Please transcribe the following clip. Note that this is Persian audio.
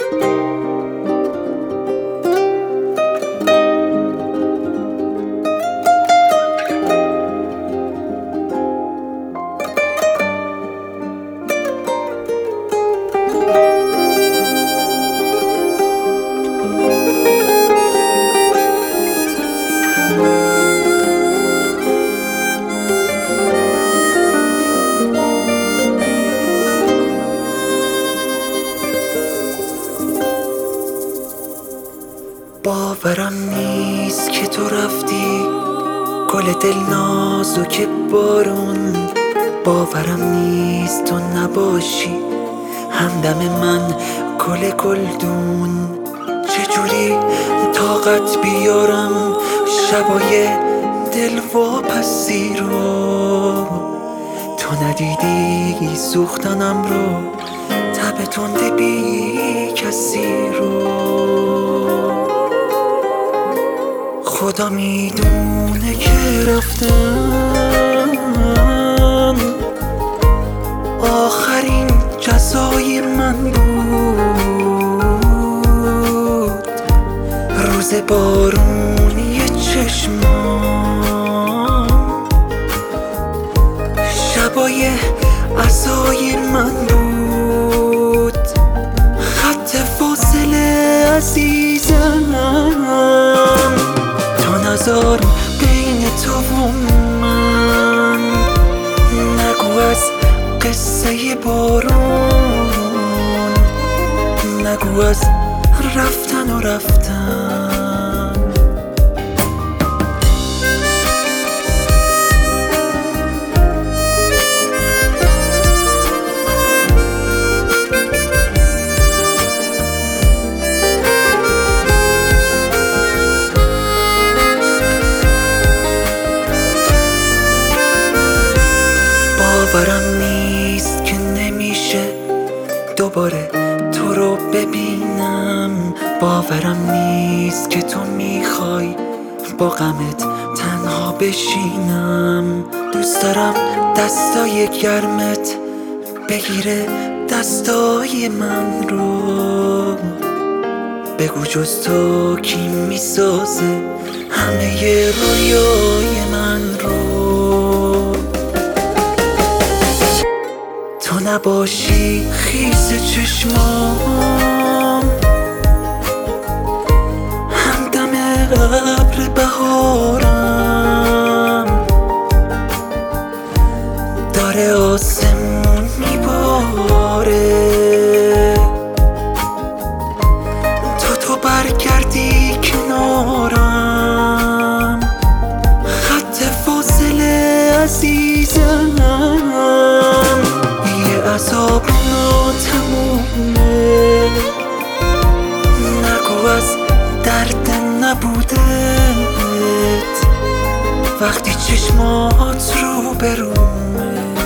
باورم نیست که تو رفتی، گل دل نازک بارون. باورم نیست تو نباشی همدم من، گل گلدون. چجوری طاقت بیارم شبای دل واپسی رو؟ تو ندیدی سوختنم رو، تب تند بی کسی رو. خدا میدونه که رفتن آخرین جزای من بود. روز بارونی چشمام، شبای عزای من بود. خط فاصله عزیزم، تو نذار بین تو و من. نگو از قصه بارون، نگو از رفتن و رفتن. باورم نیست که نمیشه دوباره تو رو ببینم. باورم نیست که تو میخوای با غمت تنها بشینم. دوست دارم دستای گرمت بگیره دستای من رو. بگو جز تو کی میسازه همه رویای من رو؟ تو نباشی خیس چشمام، همدم ابر بهارم. داره آسمون میباره، تو برگردی کنارم. خط فاصله عزیزم، عذاب ناتمومه. نگو از درد نبودت وقتی چشمات رو برومه.